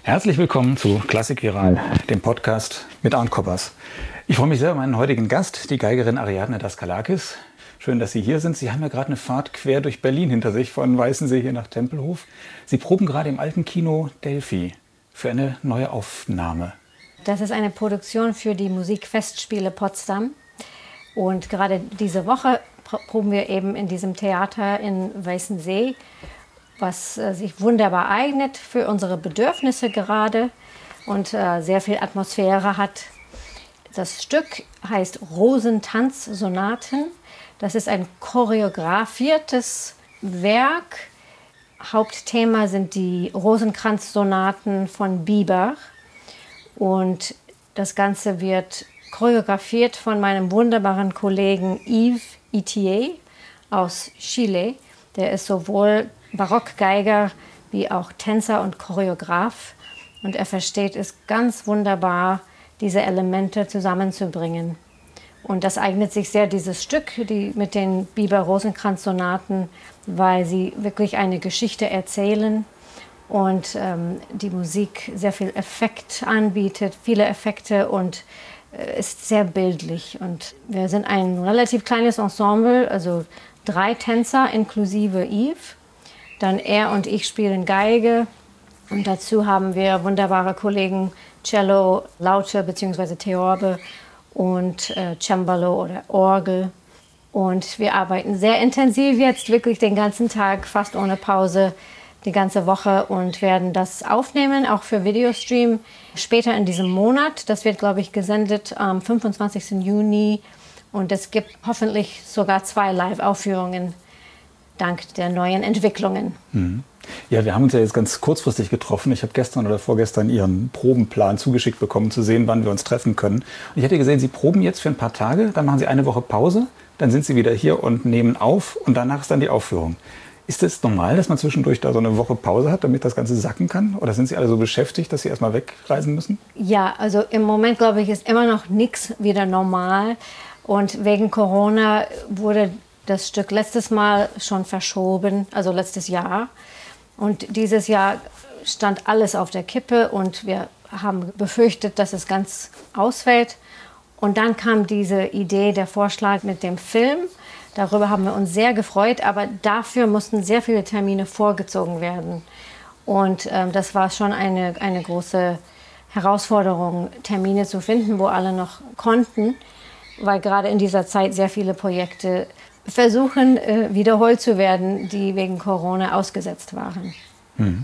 Herzlich willkommen zu Klassik Viral, dem Podcast mit Arndt Koppers. Ich freue mich sehr über meinen heutigen Gast, die Geigerin Ariadne Daskalakis. Schön, dass Sie hier sind. Sie haben ja gerade eine Fahrt quer durch Berlin hinter sich, von Weißensee hier nach Tempelhof. Sie proben gerade im alten Kino Delphi für eine neue Aufnahme. Das ist eine Produktion für die Musikfestspiele Potsdam. Und gerade diese Woche proben wir eben in diesem Theater in Weißensee, was sich wunderbar eignet für unsere Bedürfnisse gerade und sehr viel Atmosphäre hat. Das Stück heißt Rosentanz-Sonaten. Das ist ein choreografiertes Werk. Hauptthema sind die Rosenkranz-Sonaten von Bieber. Und das Ganze wird choreografiert von meinem wunderbaren Kollegen Yves Itier aus Chile. Der ist sowohl Barockgeiger wie auch Tänzer und Choreograf. Und er versteht es ganz wunderbar, diese Elemente zusammenzubringen. Und das eignet sich sehr, dieses Stück mit den Bieber-Rosenkranz-Sonaten, weil sie wirklich eine Geschichte erzählen und die Musik sehr viel Effekt anbietet, viele Effekte und ist sehr bildlich. Und wir sind ein relativ kleines Ensemble, also 3 Tänzer inklusive Yves. Dann er und ich spielen Geige und dazu haben wir wunderbare Kollegen Cello, Laute bzw. Theorbe und Cembalo oder Orgel. Und wir arbeiten sehr intensiv jetzt, wirklich den ganzen Tag, fast ohne Pause, die ganze Woche und werden das aufnehmen, auch für Videostream, später in diesem Monat. Das wird, glaube ich, gesendet am 25. Juni und es gibt hoffentlich sogar 2 Live-Aufführungen dank der neuen Entwicklungen. Mhm. Ja, wir haben uns ja jetzt ganz kurzfristig getroffen. Ich habe gestern oder vorgestern Ihren Probenplan zugeschickt bekommen, zu sehen, wann wir uns treffen können. Und ich hatte gesehen, Sie proben jetzt für ein paar Tage, dann machen Sie eine Woche Pause, dann sind Sie wieder hier und nehmen auf und danach ist dann die Aufführung. Ist es normal, dass man zwischendurch da so eine Woche Pause hat, damit das Ganze sacken kann? Oder sind Sie alle so beschäftigt, dass Sie erstmal wegreisen müssen? Ja, also im Moment, glaube ich, ist immer noch nichts wieder normal. Und wegen Corona wurde das Stück letztes Mal schon verschoben, also letztes Jahr. Und dieses Jahr stand alles auf der Kippe und wir haben befürchtet, dass es ganz ausfällt. Und dann kam diese Idee, der Vorschlag mit dem Film. Darüber haben wir uns sehr gefreut, aber dafür mussten sehr viele Termine vorgezogen werden. Und das war schon eine große Herausforderung, Termine zu finden, wo alle noch konnten, weil gerade in dieser Zeit sehr viele Projekte versuchen, wiederholt zu werden, die wegen Corona ausgesetzt waren. Mhm.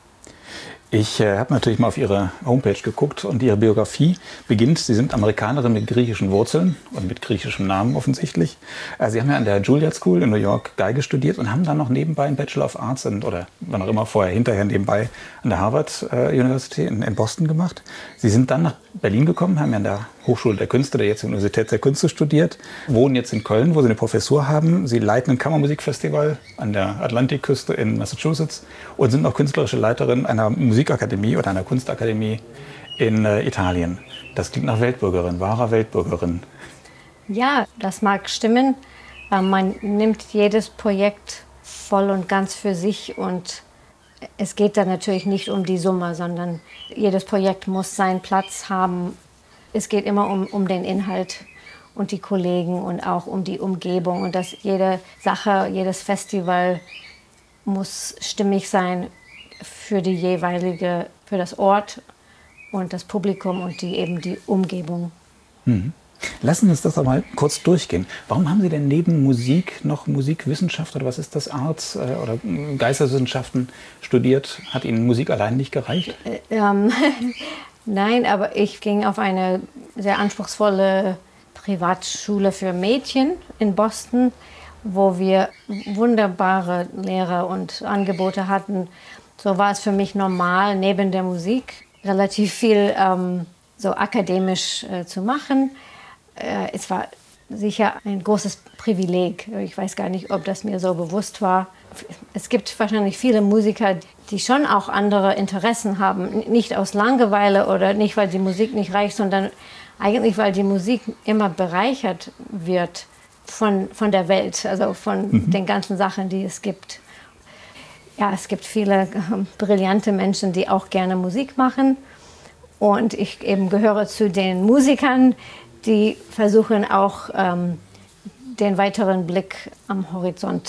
Ich habe natürlich mal auf Ihre Homepage geguckt und Ihre Biografie beginnt. Sie sind Amerikanerin mit griechischen Wurzeln und mit griechischem Namen offensichtlich. Sie haben ja an der Juilliard School in New York Geige studiert und haben dann noch nebenbei einen Bachelor of Arts oder wann auch immer hinterher nebenbei an der Harvard University in Boston gemacht. Sie sind dann nach Berlin gekommen, haben ja an der Hochschule der Künste, der jetzigen Universität der Künste studiert, wohnen jetzt in Köln, wo Sie eine Professur haben. Sie leiten ein Kammermusikfestival an der Atlantikküste in Massachusetts und sind auch künstlerische Leiterin einer Musikakademie oder einer Kunstakademie in Italien. Das klingt nach Weltbürgerin, wahrer Weltbürgerin. Ja, das mag stimmen. Man nimmt jedes Projekt voll und ganz für sich und es geht dann natürlich nicht um die Summe, sondern jedes Projekt muss seinen Platz haben. Es geht immer um den Inhalt und die Kollegen und auch um die Umgebung und dass jede Sache, jedes Festival muss stimmig sein für für das Ort und das Publikum und die Umgebung. Mhm. Lassen Sie uns das doch mal kurz durchgehen. Warum haben Sie denn neben Musik noch Musikwissenschaft oder was ist das, Arts oder Geisteswissenschaften studiert? Hat Ihnen Musik allein nicht gereicht? Nein, aber ich ging auf eine sehr anspruchsvolle Privatschule für Mädchen in Boston, wo wir wunderbare Lehrer und Angebote hatten. So war es für mich normal, neben der Musik relativ viel so akademisch zu machen. Es war sicher ein großes Privileg. Ich weiß gar nicht, ob das mir so bewusst war. Es gibt wahrscheinlich viele Musiker, die schon auch andere Interessen haben. Nicht aus Langeweile oder nicht, weil die Musik nicht reicht, sondern eigentlich, weil die Musik immer bereichert wird von der Welt, also von den ganzen Sachen, die es gibt. ja, es gibt viele brillante Menschen, die auch gerne Musik machen. Und ich eben gehöre zu den Musikern, die versuchen auch den weiteren Blick am Horizont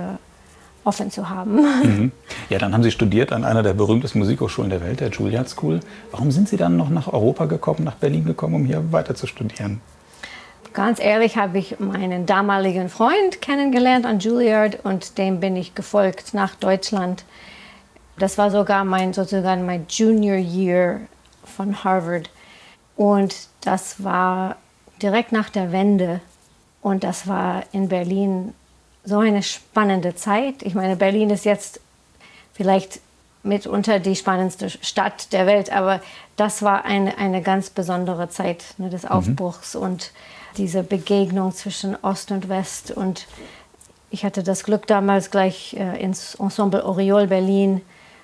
offen zu haben. Mhm. Ja, dann haben Sie studiert an einer der berühmtesten Musikhochschulen der Welt, der Juilliard School. Warum sind Sie dann noch nach Europa gekommen, nach Berlin gekommen, um hier weiter zu studieren? Ganz ehrlich habe ich meinen damaligen Freund kennengelernt an Juilliard und dem bin ich gefolgt nach Deutschland. Das war sogar sozusagen mein Junior Year von Harvard. Und das war direkt nach der Wende. Und das war in Berlin so eine spannende Zeit. Ich meine, Berlin ist jetzt vielleicht mitunter die spannendste Stadt der Welt, aber das war eine ganz besondere Zeit, ne, des Aufbruchs und diese Begegnung zwischen Ost und West. Und ich hatte das Glück, damals gleich ins Ensemble Oriol Berlin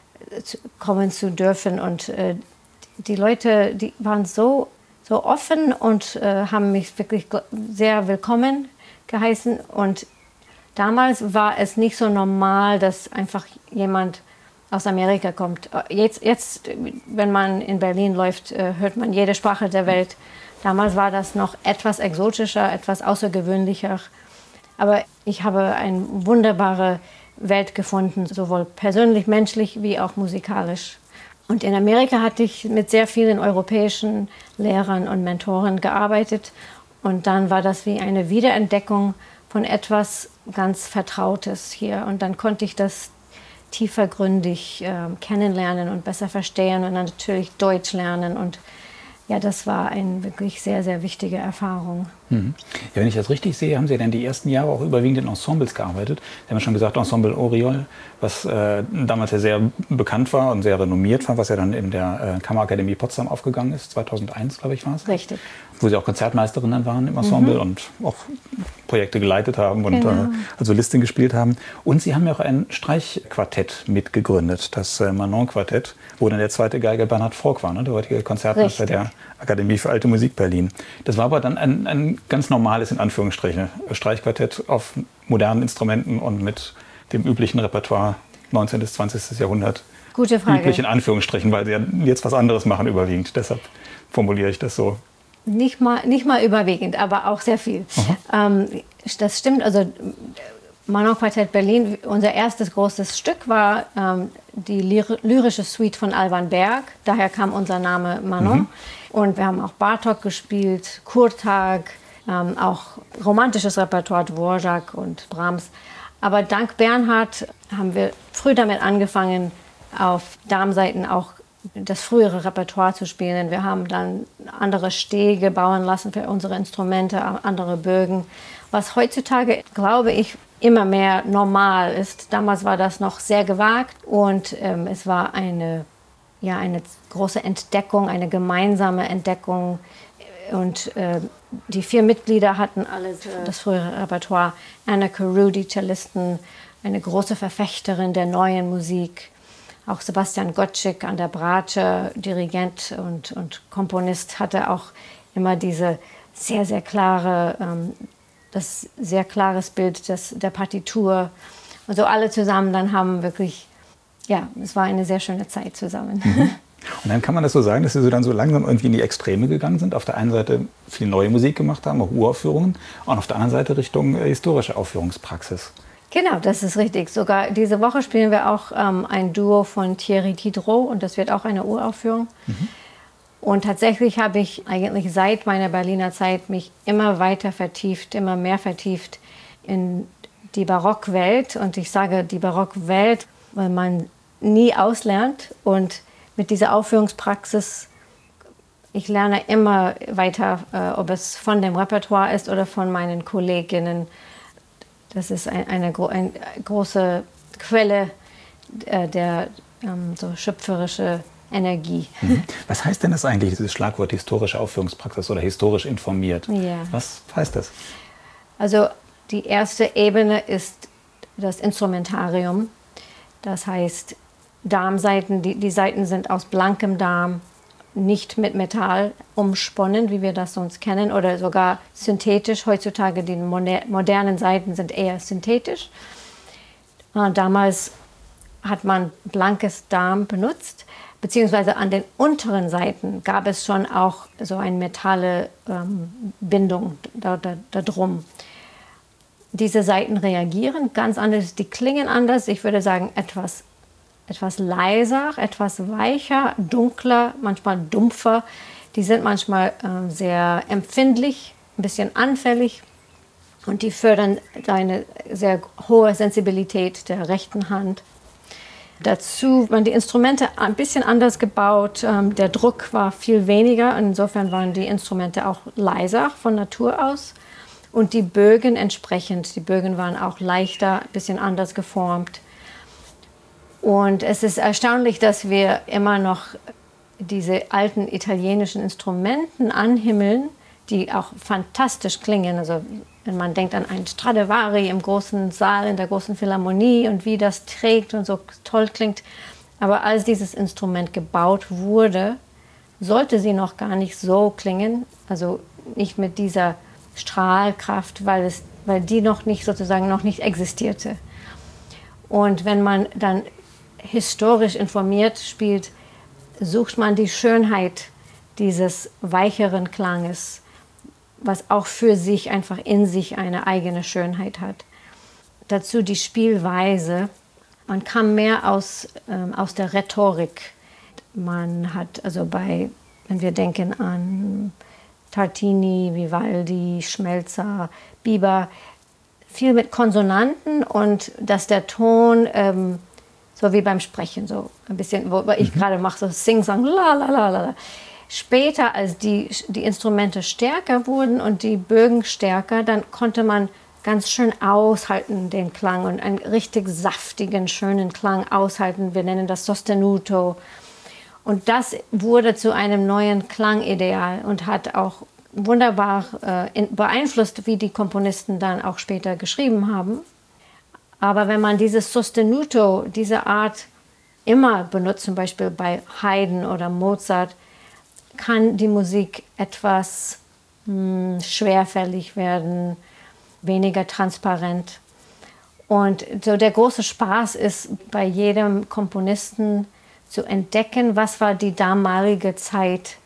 kommen zu dürfen. Und die Leute, die waren so offen und haben mich wirklich sehr willkommen geheißen. Und damals war es nicht so normal, dass einfach jemand aus Amerika kommt. Jetzt, wenn man in Berlin läuft, hört man jede Sprache der Welt. Damals war das noch etwas exotischer, etwas außergewöhnlicher. Aber ich habe eine wunderbare Welt gefunden, sowohl persönlich, menschlich wie auch musikalisch. Und in Amerika hatte ich mit sehr vielen europäischen Lehrern und Mentoren gearbeitet. Und dann war das wie eine Wiederentdeckung von etwas ganz Vertrautes hier. Und dann konnte ich das tiefergründig kennenlernen und besser verstehen und dann natürlich Deutsch lernen. Und ja, das war eine wirklich sehr, sehr wichtige Erfahrung. Mhm. Ja, wenn ich das richtig sehe, haben Sie dann die ersten Jahre auch überwiegend in Ensembles gearbeitet. Sie haben ja schon gesagt, Ensemble Oriol, was damals ja sehr bekannt war und sehr renommiert war, was ja dann in der Kammerakademie Potsdam aufgegangen ist, 2001, glaube ich, war es. Richtig. Wo Sie auch Konzertmeisterin dann waren im Ensemble und auch Projekte geleitet haben und also Listing gespielt haben. Und Sie haben ja auch ein Streichquartett mitgegründet, das Manon-Quartett, wo dann der zweite Geiger Bernhard Fork war, ne, der heutige Konzertmeister der Akademie für Alte Musik Berlin. Das war aber dann ein ganz normales, in Anführungsstrichen, Streichquartett auf modernen Instrumenten und mit dem üblichen Repertoire 19. bis 20. Jahrhundert. Gute Frage. Üblich in Anführungsstrichen, weil Sie ja jetzt was anderes machen überwiegend. Deshalb formuliere ich das so. Nicht mal überwiegend, aber auch sehr viel. Das stimmt, also Manon Quartett Berlin, unser erstes großes Stück war die lyrische Suite von Alban Berg. Daher kam unser Name Manon. Und wir haben auch Bartók gespielt, Kurtag, auch romantisches Repertoire, Dvorak und Brahms. Aber dank Bernhard haben wir früh damit angefangen, auf Darmsaiten auch das frühere Repertoire zu spielen. Wir haben dann andere Stege bauen lassen für unsere Instrumente, andere Bögen, was heutzutage, glaube ich, immer mehr normal ist. Damals war das noch sehr gewagt und es war eine große Entdeckung, eine gemeinsame Entdeckung. Und die 4 Mitglieder hatten alle das frühere Repertoire. Anna Carew, die Cellisten, eine große Verfechterin der neuen Musik. Auch Sebastian Gottschalk an der Bratsche, Dirigent und Komponist, hatte auch immer diese sehr, sehr klare, das sehr klares Bild der Partitur. Und so alle zusammen dann haben wirklich, ja, es war eine sehr schöne Zeit zusammen. Und dann kann man das so sagen, dass Sie so dann so langsam irgendwie in die Extreme gegangen sind. Auf der einen Seite viel neue Musik gemacht haben, auch Uraufführungen, und auf der anderen Seite Richtung historische Aufführungspraxis. Genau, das ist richtig. Sogar diese Woche spielen wir auch ein Duo von Thierry Diderot und das wird auch eine Uraufführung. Und tatsächlich habe ich eigentlich seit meiner Berliner Zeit mich immer weiter vertieft, immer mehr vertieft in die Barockwelt. Und ich sage die Barockwelt, weil man nie auslernt. Und mit dieser Aufführungspraxis, ich lerne immer weiter, ob es von dem Repertoire ist oder von meinen Kolleginnen. Das ist eine große Quelle der so schöpferische Energie. Was heißt denn das eigentlich, dieses Schlagwort historische Aufführungspraxis oder historisch informiert? Ja. Was heißt das? Also die erste Ebene ist das Instrumentarium. Das heißt, Darmsaiten, die Saiten sind aus blankem Darm, nicht mit Metall umsponnen, wie wir das sonst kennen, oder sogar synthetisch. Heutzutage die modernen Saiten sind eher synthetisch. Damals hat man blankes Darm benutzt, beziehungsweise an den unteren Seiten gab es schon auch so eine metalle Bindung da drum. Diese Saiten reagieren ganz anders, die klingen anders. Ich würde sagen, etwas leiser, etwas weicher, dunkler, manchmal dumpfer. Die sind manchmal sehr empfindlich, ein bisschen anfällig und die fördern eine sehr hohe Sensibilität der rechten Hand. Dazu waren die Instrumente ein bisschen anders gebaut. Der Druck war viel weniger. Insofern waren die Instrumente auch leiser von Natur aus. Und die Bögen entsprechend. Die Bögen waren auch leichter, ein bisschen anders geformt. Und es ist erstaunlich, dass wir immer noch diese alten italienischen Instrumenten anhimmeln, die auch fantastisch klingen. Also wenn man denkt an einen Stradivari im großen Saal, in der großen Philharmonie und wie das trägt und so toll klingt. Aber als dieses Instrument gebaut wurde, sollte sie noch gar nicht so klingen. Also nicht mit dieser Strahlkraft, weil die noch nicht existierte. Und wenn man dann historisch informiert spielt, sucht man die Schönheit dieses weicheren Klanges, was auch für sich einfach in sich eine eigene Schönheit hat. Dazu die Spielweise. Man kam mehr aus der Rhetorik. Man hat also wenn wir denken an Tartini, Vivaldi, Schmelzer, Bieber, viel mit Konsonanten und dass der Ton so wie beim Sprechen, so ein bisschen, wo ich gerade mache, so Sing-Song, la la la la. Später, als die Instrumente stärker wurden und die Bögen stärker, dann konnte man ganz schön aushalten den Klang und einen richtig saftigen, schönen Klang aushalten. Wir nennen das Sostenuto. Und das wurde zu einem neuen Klangideal und hat auch wunderbar beeinflusst, wie die Komponisten dann auch später geschrieben haben. Aber wenn man dieses Sostenuto, diese Art immer benutzt, zum Beispiel bei Haydn oder Mozart, kann die Musik etwas schwerfällig werden, weniger transparent. Und so der große Spaß ist bei jedem Komponisten zu entdecken, was war die damalige Zeit,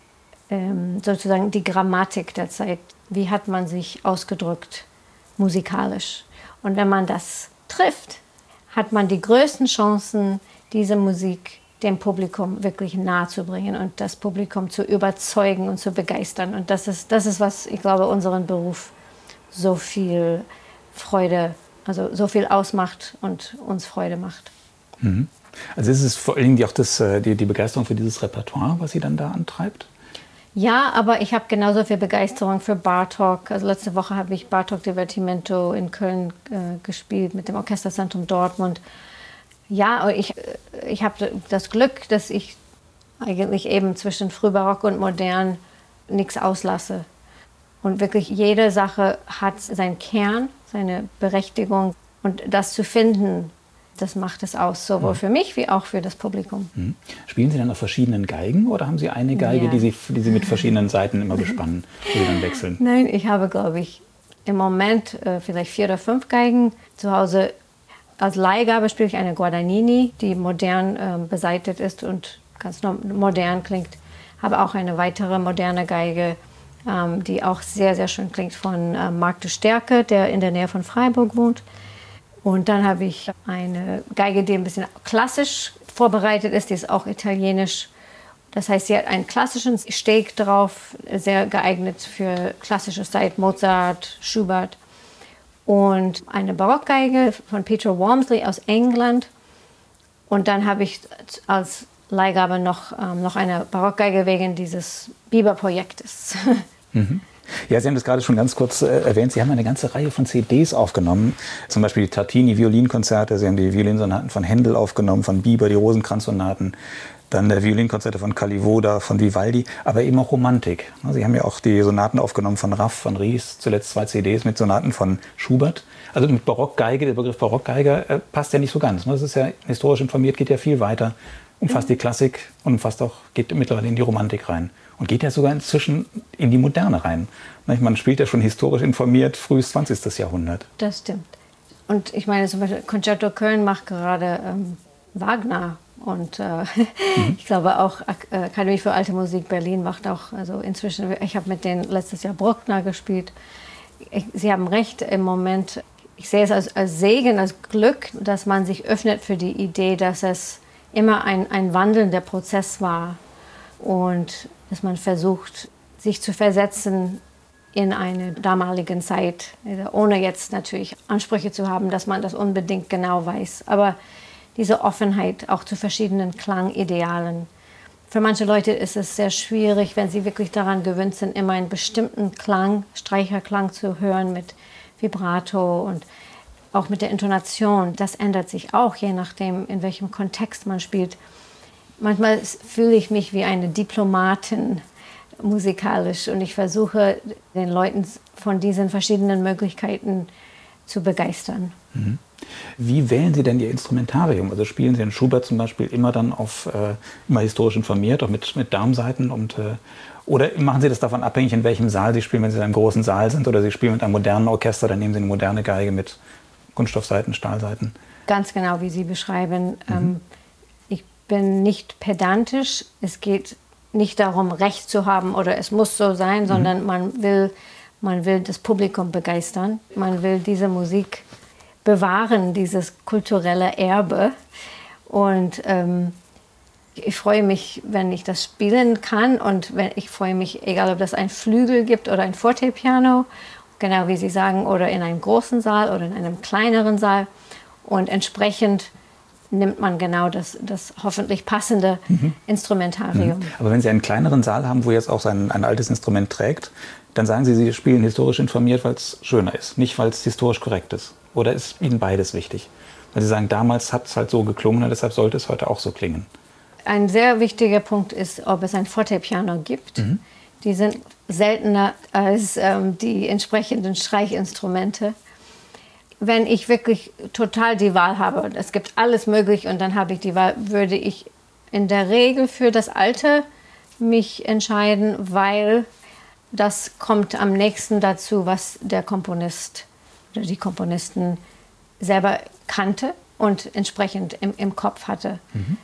sozusagen die Grammatik der Zeit. Wie hat man sich ausgedrückt musikalisch? Und wenn man das trifft, hat man die größten Chancen, diese Musik dem Publikum wirklich nahe zu bringen und das Publikum zu überzeugen und zu begeistern. Und das ist, was ich glaube, unseren Beruf so viel Freude, also so viel ausmacht und uns Freude macht. Mhm. Also ist es vor allen Dingen auch die Begeisterung für dieses Repertoire, was Sie dann da antreibt? Ja, aber ich habe genauso viel Begeisterung für Bartók. Also letzte Woche habe ich Bartók Divertimento in Köln gespielt mit dem Orchesterzentrum Dortmund. Ja, ich habe das Glück, dass ich eigentlich eben zwischen Frühbarock und Modern nichts auslasse. Und wirklich jede Sache hat seinen Kern, seine Berechtigung. Und das zu finden, das macht es aus, sowohl für mich wie auch für das Publikum. Mhm. Spielen Sie dann auf verschiedenen Geigen oder haben Sie eine Geige, die Sie mit verschiedenen Seiten immer bespannen, die Sie dann wechseln? Nein, ich habe, glaube ich, im Moment vielleicht 4 oder 5 Geigen zu Hause. Als Leihgabe spiele ich eine Guadagnini, die modern beseitet ist und ganz modern klingt. Habe auch eine weitere moderne Geige, die auch sehr, sehr schön klingt, von Marc de Sterke, der in der Nähe von Freiburg wohnt. Und dann habe ich eine Geige, die ein bisschen klassisch vorbereitet ist, die ist auch italienisch. Das heißt, sie hat einen klassischen Steg drauf, sehr geeignet für klassische Zeit, Mozart, Schubert. Und eine Barockgeige von Peter Walmsley aus England. Und dann habe ich als Leihgabe noch eine Barockgeige wegen dieses Bieber-Projektes. Mhm. Ja, Sie haben das gerade schon ganz kurz erwähnt. Sie haben eine ganze Reihe von CDs aufgenommen. Zum Beispiel die Tartini-Violinkonzerte. Sie haben die Violinsonaten von Händel aufgenommen, von Bieber, die Rosenkranzsonaten. Dann Violinkonzerte von Kalivoda, von Vivaldi, aber eben auch Romantik. Sie haben ja auch die Sonaten aufgenommen von Raff, von Ries, zuletzt 2 CDs mit Sonaten von Schubert. Also mit Barockgeige, der Begriff Barockgeige passt ja nicht so ganz. Das ist ja historisch informiert, geht ja viel weiter, umfasst die Klassik und geht mittlerweile in die Romantik rein. Und geht ja sogar inzwischen in die Moderne rein. Man spielt ja schon historisch informiert, frühes 20. Jahrhundert. Das stimmt. Und ich meine, zum Beispiel Concerto Köln macht gerade Wagner. Und ich glaube auch Akademie für Alte Musik Berlin macht auch, also inzwischen, ich habe mit denen letztes Jahr Bruckner gespielt. Sie haben recht, im Moment, ich sehe es als Segen, als Glück, dass man sich öffnet für die Idee, dass es immer ein wandelnder Prozess war und dass man versucht, sich zu versetzen in eine damalige Zeit, ohne jetzt natürlich Ansprüche zu haben, dass man das unbedingt genau weiß. Aber diese Offenheit auch zu verschiedenen Klangidealen. Für manche Leute ist es sehr schwierig, wenn sie wirklich daran gewöhnt sind, immer einen bestimmten Klang, Streicherklang zu hören mit Vibrato und auch mit der Intonation. Das ändert sich auch, je nachdem, in welchem Kontext man spielt. Manchmal fühle ich mich wie eine Diplomatin musikalisch und ich versuche, den Leuten von diesen verschiedenen Möglichkeiten zu begeistern. Mhm. Wie wählen Sie denn Ihr Instrumentarium? Also spielen Sie in Schubert zum Beispiel immer dann immer historisch informiert, auch mit Darmsaiten oder machen Sie das davon abhängig, in welchem Saal Sie spielen, wenn Sie in einem großen Saal sind oder Sie spielen mit einem modernen Orchester, dann nehmen Sie eine moderne Geige mit Kunststoffsaiten, Stahlsaiten? Ganz genau, wie Sie beschreiben. Ich bin nicht pedantisch. Es geht nicht darum, Recht zu haben oder es muss so sein, sondern man will das Publikum begeistern. Man will diese Musik bewahren, dieses kulturelle Erbe. Und ich freue mich, wenn ich das spielen kann. Und ich freue mich, egal ob das ein Flügel gibt oder ein Fortepiano, genau wie Sie sagen, oder in einem großen Saal oder in einem kleineren Saal. Und entsprechend nimmt man genau das hoffentlich passende Instrumentarium. Aber wenn Sie einen kleineren Saal haben, wo jetzt auch ein altes Instrument trägt, dann sagen Sie, Sie spielen historisch informiert, weil es schöner ist, nicht weil es historisch korrekt ist. Oder ist Ihnen beides wichtig? Weil Sie sagen, damals hat es halt so geklungen und deshalb sollte es heute auch so klingen. Ein sehr wichtiger Punkt ist, ob es ein Fortepiano gibt. Die sind seltener als die entsprechenden Streichinstrumente. Wenn ich wirklich total die Wahl habe, es gibt alles möglich und dann habe ich die Wahl, würde ich in der Regel für das Alte mich entscheiden, weil das kommt am nächsten dazu, was der Komponist oder die Komponisten selber kannte und entsprechend im Kopf hatte.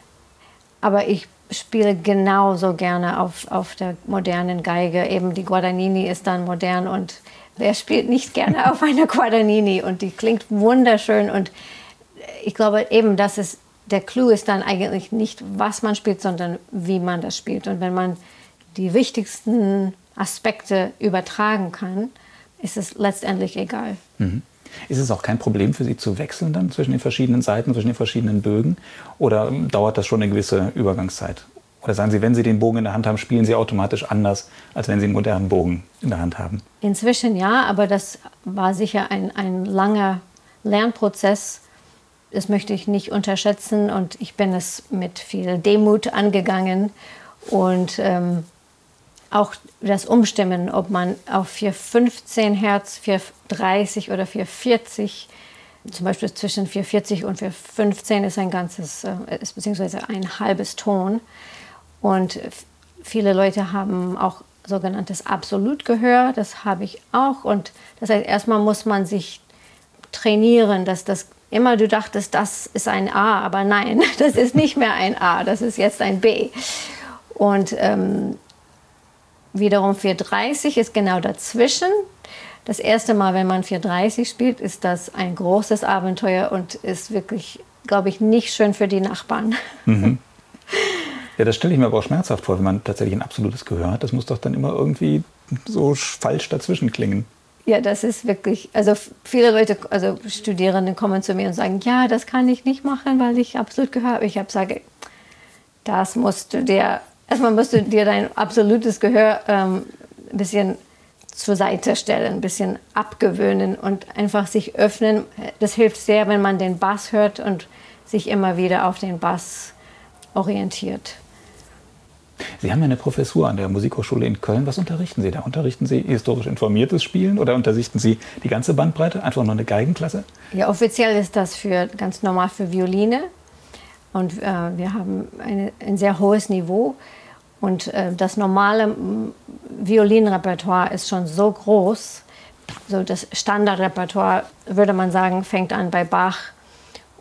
Aber ich spiele genauso gerne auf der modernen Geige. Eben die Guadagnini ist dann modern und wer spielt nicht gerne auf einer Guadagnini? Und die klingt wunderschön. Und ich glaube eben, der Clou ist dann eigentlich nicht, was man spielt, sondern wie man das spielt. Und wenn man die wichtigsten Aspekte übertragen kann, ist es letztendlich egal. Ist es auch kein Problem für Sie zu wechseln dann zwischen den verschiedenen Seiten, zwischen den verschiedenen Bögen? Oder dauert das schon eine gewisse Übergangszeit? Oder sagen Sie, wenn Sie den Bogen in der Hand haben, spielen Sie automatisch anders, als wenn Sie einen modernen Bogen in der Hand haben? Inzwischen ja, aber das war sicher ein langer Lernprozess. Das möchte ich nicht unterschätzen und ich bin es mit viel Demut angegangen. Und auch das Umstimmen, ob man auf 415 Hertz, 430 oder 440, zum Beispiel zwischen 440 und 415 ist ein ganzes, ist beziehungsweise ein halbes Ton. Und viele Leute haben auch sogenanntes Absolutgehör, das habe ich auch. Und das heißt, erstmal muss man sich trainieren, dass das immer du dachtest, das ist ein A, aber nein, das ist nicht mehr ein A, das ist jetzt ein B. Und wiederum 430 ist genau dazwischen. Das erste Mal, wenn man 430 spielt, ist das ein großes Abenteuer und ist wirklich, glaube ich, nicht schön für die Nachbarn. Ja, das stelle ich mir aber auch schmerzhaft vor, wenn man tatsächlich ein absolutes Gehör hat. Das muss doch dann immer irgendwie so falsch dazwischen klingen. Ja, das ist wirklich, also viele Leute, also Studierende kommen zu mir und sagen, ja, das kann ich nicht machen, weil ich absolut Gehör habe. Ich sage, das musst du dir, erstmal musst du dir dein absolutes Gehör ein bisschen zur Seite stellen, ein bisschen abgewöhnen und einfach sich öffnen. Das hilft sehr, wenn man den Bass hört und sich immer wieder auf den Bass orientiert. Sie haben ja eine Professur an der Musikhochschule in Köln. Was unterrichten Sie da? Unterrichten Sie historisch informiertes Spielen oder unterrichten Sie die ganze Bandbreite, einfach nur eine Geigenklasse? Ja, offiziell ist das ganz normal für Violine. Und wir haben ein sehr hohes Niveau. Und das normale Violinrepertoire ist schon so groß. So das Standardrepertoire, würde man sagen, fängt an bei Bach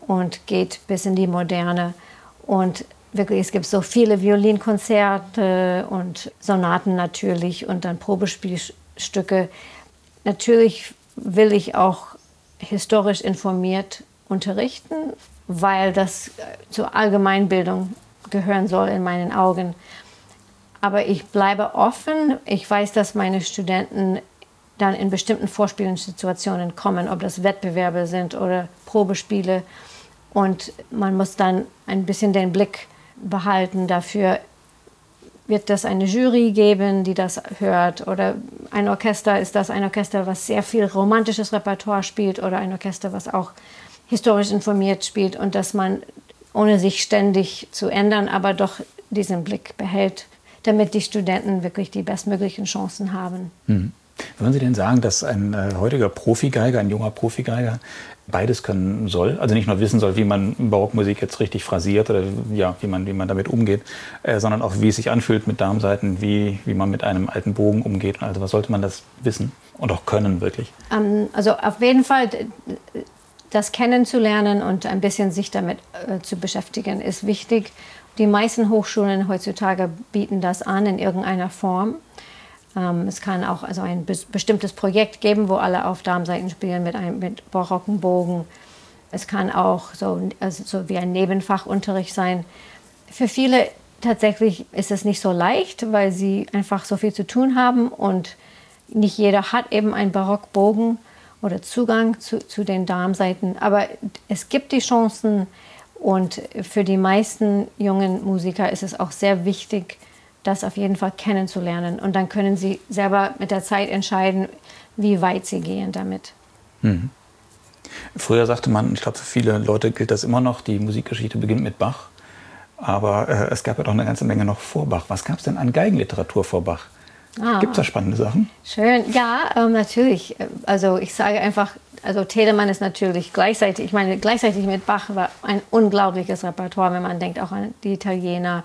und geht bis in die Moderne. Und wirklich, es gibt so viele Violinkonzerte und Sonaten natürlich und dann Probespielstücke. Natürlich will ich auch historisch informiert unterrichten, weil das zur Allgemeinbildung gehören soll in meinen Augen. Aber ich bleibe offen. Ich weiß, dass meine Studenten dann in bestimmten Vorspielungssituationen kommen, ob das Wettbewerbe sind oder Probespiele. Und man muss dann ein bisschen den Blick behalten dafür, wird das eine Jury geben, die das hört, oder ein Orchester, ist das ein Orchester, was sehr viel romantisches Repertoire spielt, oder ein Orchester, was auch historisch informiert spielt, und dass man, ohne sich ständig zu ändern, aber doch diesen Blick behält, damit die Studenten wirklich die bestmöglichen Chancen haben. Würden Sie denn sagen, dass ein heutiger Profigeiger, ein junger Profigeiger, beides können soll? Also nicht nur wissen soll, wie man Barockmusik jetzt richtig phrasiert oder ja, wie man damit umgeht, sondern auch, wie es sich anfühlt mit Darmsaiten, wie man mit einem alten Bogen umgeht. Also was sollte man das wissen und auch können wirklich? Also auf jeden Fall das kennenzulernen und ein bisschen sich damit zu beschäftigen, ist wichtig. Die meisten Hochschulen heutzutage bieten das an in irgendeiner Form. Es kann auch also ein bestimmtes Projekt geben, wo alle auf Darmsaiten spielen mit barocken Bogen. Es kann auch so wie ein Nebenfachunterricht sein. Für viele tatsächlich ist es nicht so leicht, weil sie einfach so viel zu tun haben und nicht jeder hat eben einen Barockbogen oder Zugang zu den Darmsaiten. Aber es gibt die Chancen, und für die meisten jungen Musiker ist es auch sehr wichtig, das auf jeden Fall kennenzulernen. Und dann können sie selber mit der Zeit entscheiden, wie weit sie gehen damit. Früher sagte man, ich glaube, für viele Leute gilt das immer noch, die Musikgeschichte beginnt mit Bach. Aber es gab ja doch eine ganze Menge noch vor Bach. Was gab es denn an Geigenliteratur vor Bach? Gibt es da spannende Sachen? Schön, ja, natürlich. Also ich sage einfach, also Telemann ist natürlich gleichzeitig, ich meine, gleichzeitig mit Bach war ein unglaubliches Repertoire, wenn man denkt auch an die Italiener,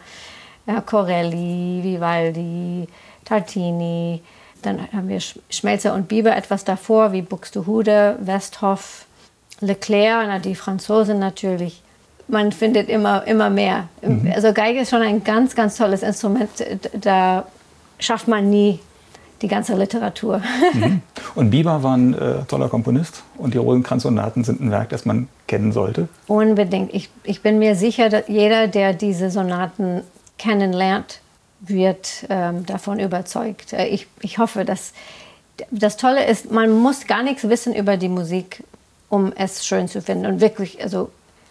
Corelli, Vivaldi, Tartini. Dann haben wir Schmelzer und Bieber etwas davor, wie Buxtehude, Westhoff, Leclerc, die Franzosen natürlich. Man findet immer mehr. Also Geige ist schon ein ganz, ganz tolles Instrument. Da schafft man nie die ganze Literatur. Und Bieber war ein toller Komponist und die Rosenkranzsonaten sind ein Werk, das man kennen sollte? Unbedingt. Ich bin mir sicher, dass jeder, der diese Sonaten kennenlernt, wird davon überzeugt. Ich hoffe, dass das Tolle ist, man muss gar nichts wissen über die Musik, um es schön zu finden. Und wirklich, also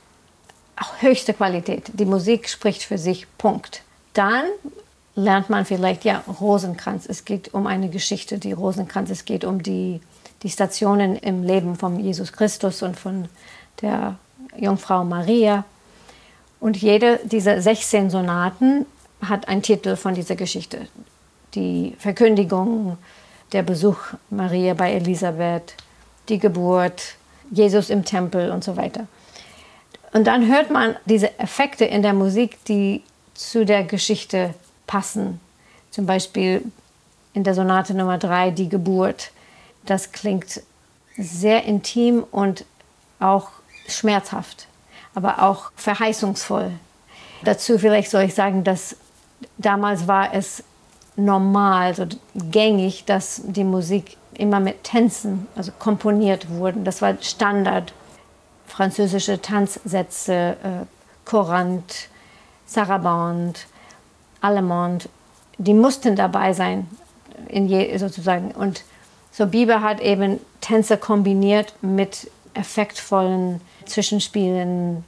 auch höchste Qualität. Die Musik spricht für sich, Punkt. Dann lernt man vielleicht, ja, Rosenkranz, es geht um eine Geschichte, die Rosenkranz, es geht um die Stationen im Leben von Jesus Christus und von der Jungfrau Maria. Und jede dieser 16 Sonaten hat einen Titel von dieser Geschichte. Die Verkündigung, der Besuch Maria bei Elisabeth, die Geburt, Jesus im Tempel und so weiter. Und dann hört man diese Effekte in der Musik, die zu der Geschichte passen. Zum Beispiel in der Sonate Nummer 3, die Geburt. Das klingt sehr intim und auch schmerzhaft, aber auch verheißungsvoll. Dazu vielleicht soll ich sagen, dass damals war es normal, so gängig, dass die Musik immer mit Tänzen, also komponiert wurde. Das war Standard. Französische Tanzsätze, Courante, Sarabande, Allemande, die mussten dabei sein, sozusagen. Und so Bieber hat eben Tänze kombiniert mit effektvollen Zwischenspielen.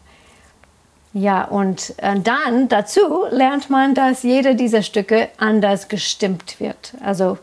Ja, und dann dazu lernt man, dass jede dieser Stücke anders gestimmt wird. Also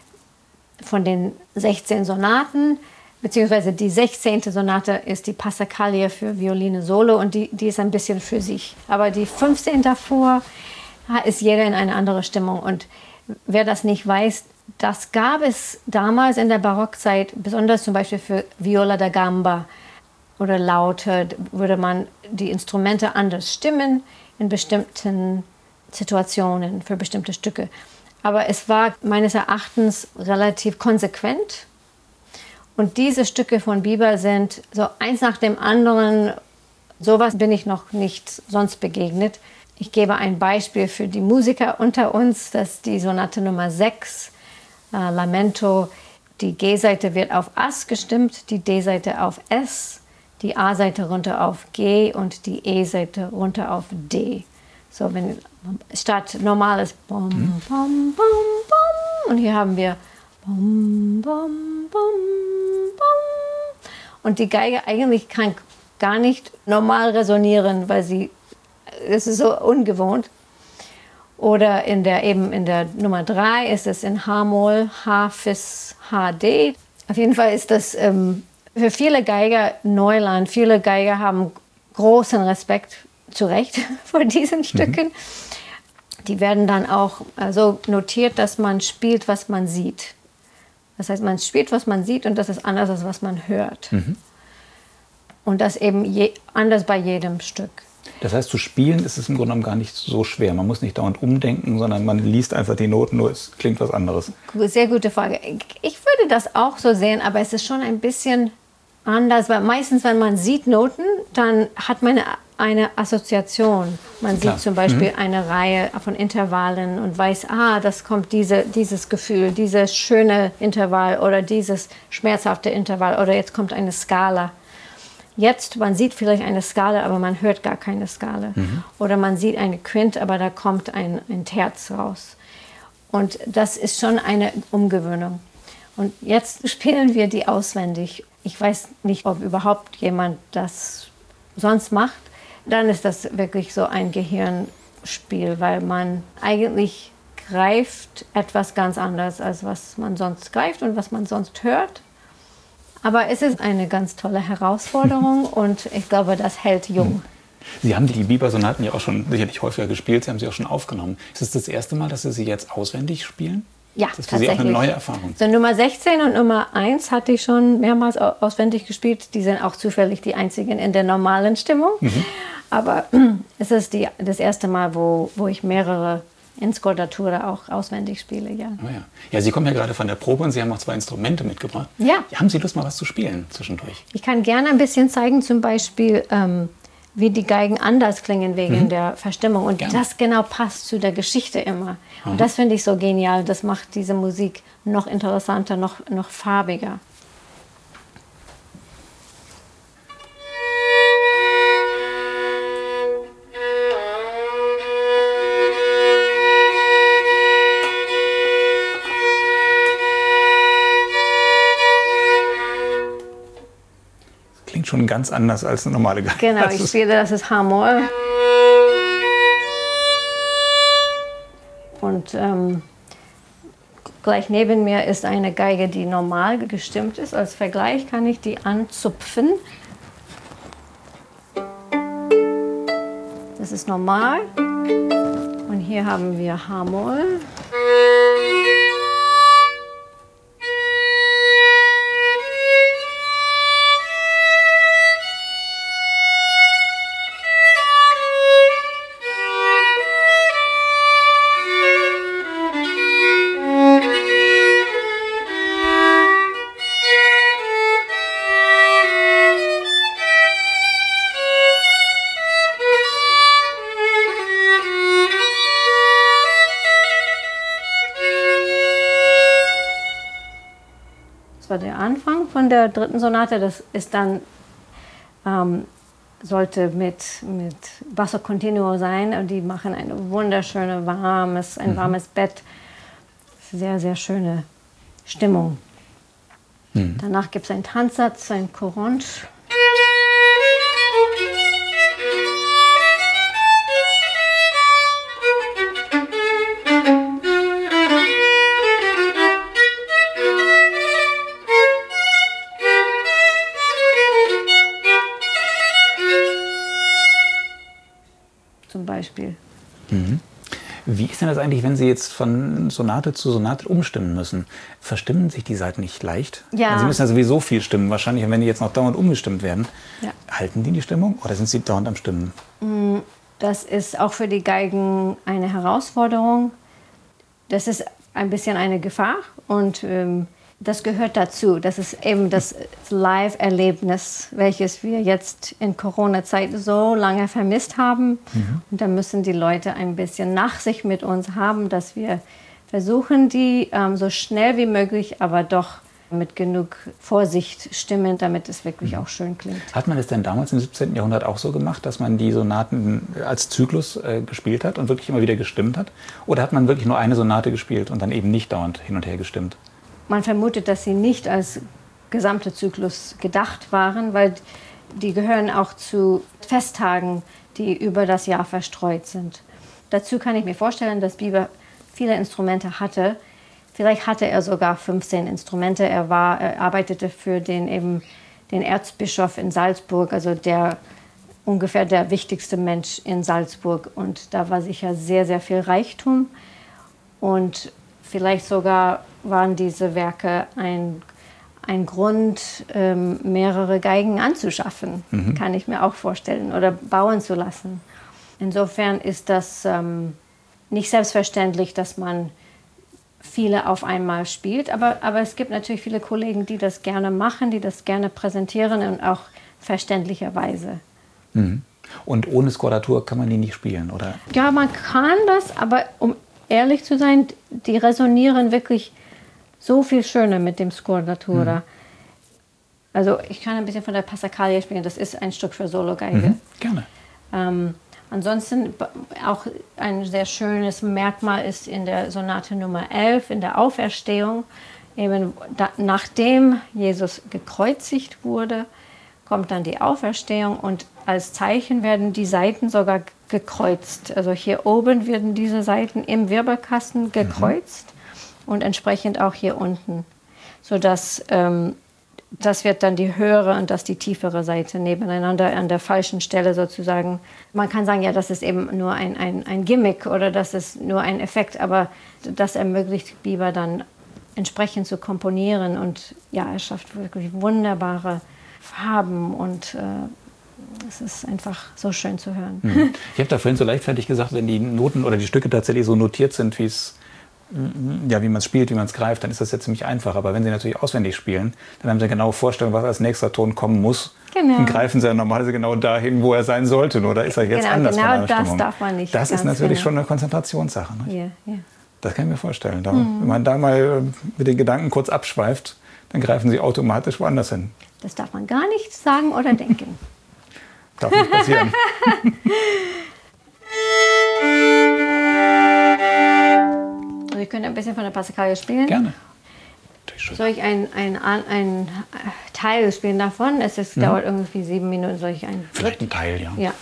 von den 16 Sonaten, beziehungsweise die 16. Sonate ist die Passacaglia für Violine Solo und die ist ein bisschen für sich. Aber die 15 davor ist jeder in eine andere Stimmung. Und wer das nicht weiß, das gab es damals in der Barockzeit, besonders zum Beispiel für Viola da Gamba oder Laute, würde man die Instrumente anders stimmen in bestimmten Situationen für bestimmte Stücke. Aber es war meines Erachtens relativ konsequent. Und diese Stücke von Bieber sind so eins nach dem anderen Sowas bin ich noch nicht sonst begegnet. Ich gebe ein Beispiel für die Musiker unter uns, dass die Sonate Nummer 6, Lamento, die G-Seite wird auf As gestimmt, die D-Seite auf S, die A-Seite runter auf G und die E-Seite runter auf D. So, wenn statt normales Bom, Bom, Bom, Bom und hier haben wir Bom, Bom, Bom, Bom. Und die Geige eigentlich kann gar nicht normal resonieren, weil es ist so ungewohnt. Oder in der Nummer 3 ist es in H-Moll, H, Fis, H, D. Auf jeden Fall ist das für viele Geiger Neuland. Viele Geiger haben großen Respekt, zu Recht, vor diesen Stücken. Die werden dann auch so notiert, dass man spielt, was man sieht. Das heißt, man spielt, was man sieht und das ist anders, als was man hört. Und das eben anders bei jedem Stück. Das heißt, zu spielen ist es im Grunde genommen gar nicht so schwer. Man muss nicht dauernd umdenken, sondern man liest einfach die Noten, nur es klingt was anderes. Sehr gute Frage. Ich würde das auch so sehen, aber es ist schon ein bisschen anders, weil meistens, wenn man sieht Noten, dann hat man eine Assoziation. Man sieht zum Beispiel eine Reihe von Intervallen und weiß, das kommt dieses Gefühl, dieses schöne Intervall oder dieses schmerzhafte Intervall oder jetzt kommt eine Skala. Jetzt, man sieht vielleicht eine Skala, aber man hört gar keine Skala. Oder man sieht eine Quint, aber da kommt ein Terz raus. Und das ist schon eine Umgewöhnung. Und jetzt spielen wir die auswendig. Ich weiß nicht, ob überhaupt jemand das sonst macht. Dann ist das wirklich so ein Gehirnspiel, weil man eigentlich greift etwas ganz anderes, als was man sonst greift und was man sonst hört. Aber es ist eine ganz tolle Herausforderung und ich glaube, das hält jung. Sie haben die Biber-Sonaten ja auch schon sicherlich häufiger gespielt, Sie haben sie auch schon aufgenommen. Ist es das erste Mal, dass Sie sie jetzt auswendig spielen? Ja, das ist für Sie auch eine neue Erfahrung. So Nummer 16 und Nummer 1 hatte ich schon mehrmals auswendig gespielt. Die sind auch zufällig die einzigen in der normalen Stimmung. Aber es ist das erste Mal, wo ich mehrere in Scordatura auch auswendig spiele, ja. Oh ja. Ja, Sie kommen ja gerade von der Probe und Sie haben auch 2 Instrumente mitgebracht. Ja. Haben Sie Lust, mal was zu spielen zwischendurch? Ich kann gerne ein bisschen zeigen, zum Beispiel, wie die Geigen anders klingen wegen der Verstimmung. Und das genau passt zu der Geschichte immer. Und das finde ich so genial. Das macht diese Musik noch interessanter, noch farbiger. Klingt schon ganz anders als eine normale Geige. Genau, ich spiele, das ist H-Moll. Und gleich neben mir ist eine Geige, die normal gestimmt ist. Als Vergleich kann ich die anzupfen. Das ist normal. Und hier haben wir H-Moll. Das war der Anfang von der 3. Sonate. Das ist dann, sollte mit Basso Continuo sein. Und die machen ein wunderschönes, warmes Bett. Sehr, sehr schöne Stimmung. Danach gibt es einen Tanzsatz, ein Courante. Zum Beispiel. Wie ist denn das eigentlich, wenn Sie jetzt von Sonate zu Sonate umstimmen müssen? Verstimmen sich die Saiten nicht leicht? Ja. Sie müssen ja sowieso viel stimmen wahrscheinlich. Und wenn die jetzt noch dauernd umgestimmt werden, Ja. halten die Stimmung oder sind Sie dauernd am Stimmen? Das ist auch für die Geigen eine Herausforderung. Das ist ein bisschen eine Gefahr. Und Das gehört dazu. Das ist eben das Live-Erlebnis, welches wir jetzt in Corona-Zeit so lange vermisst haben. Und da müssen die Leute ein bisschen Nachsicht mit uns haben, dass wir versuchen, die so schnell wie möglich, aber doch mit genug Vorsicht stimmen, damit es wirklich auch schön klingt. Hat man es denn damals im 17. Jahrhundert auch so gemacht, dass man die Sonaten als Zyklus gespielt hat und wirklich immer wieder gestimmt hat? Oder hat man wirklich nur eine Sonate gespielt und dann eben nicht dauernd hin und her gestimmt? Man vermutet, dass sie nicht als gesamter Zyklus gedacht waren, weil die gehören auch zu Festtagen, die über das Jahr verstreut sind. Dazu kann ich mir vorstellen, dass Bieber viele Instrumente hatte. Vielleicht hatte er sogar 15 Instrumente. Er arbeitete für den Erzbischof in Salzburg, also ungefähr der wichtigste Mensch in Salzburg. Und da war sicher sehr, sehr viel Reichtum. Und vielleicht sogar waren diese Werke ein Grund, mehrere Geigen anzuschaffen, kann ich mir auch vorstellen, oder bauen zu lassen. Insofern ist das nicht selbstverständlich, dass man viele auf einmal spielt, aber es gibt natürlich viele Kollegen, die das gerne machen, die das gerne präsentieren und auch verständlicherweise. Und ohne Skordatur kann man die nicht spielen, oder? Ja, man kann das, aber um ehrlich zu sein, die resonieren wirklich so viel schöner mit dem Scordatura. Also ich kann ein bisschen von der Passacaglia spielen, das ist ein Stück für Sologeige. Gerne. Ansonsten auch ein sehr schönes Merkmal ist in der Sonate Nummer 11, in der Auferstehung, eben nachdem Jesus gekreuzigt wurde, kommt dann die Auferstehung und als Zeichen werden die Saiten sogar gekreuzt. Also hier oben werden diese Saiten im Wirbelkasten gekreuzt und entsprechend auch hier unten, sodass das wird dann die höhere und das die tiefere Seite nebeneinander an der falschen Stelle sozusagen. Man kann sagen, ja, das ist eben nur ein Gimmick oder das ist nur ein Effekt, aber das ermöglicht Bieber dann entsprechend zu komponieren und ja, er schafft wirklich wunderbare Farben und es ist einfach so schön zu hören. Ich habe da vorhin so leichtfertig gesagt, wenn die Noten oder die Stücke tatsächlich so notiert sind, wie man es spielt, wie man es greift, dann ist das ja ziemlich einfach. Aber wenn Sie natürlich auswendig spielen, dann haben Sie eine genaue Vorstellung, was als nächster Ton kommen muss. Genau. Dann greifen Sie ja normalerweise genau dahin, wo er sein sollte. Oder ist er jetzt anders von der Genau, Stimmung? das darf man nicht. Das ist natürlich schon eine Konzentrationssache. Ne? Ja. Das kann ich mir vorstellen. Wenn man da mal mit den Gedanken kurz abschweift, dann greifen Sie automatisch woanders hin. Das darf man gar nicht sagen oder denken. Darf nicht passieren. Also ich könnte ein bisschen von der Passacaglia spielen. Gerne. Soll ich ein Teil spielen davon? Dauert irgendwie 7 Minuten. Soll ich ein Vielleicht ein Teil, ja. Ja.